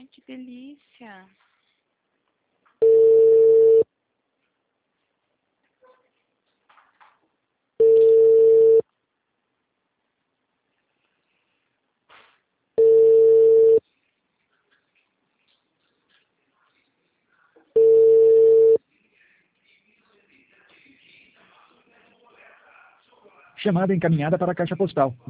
Ai, que delícia. Chamada encaminhada para a caixa postal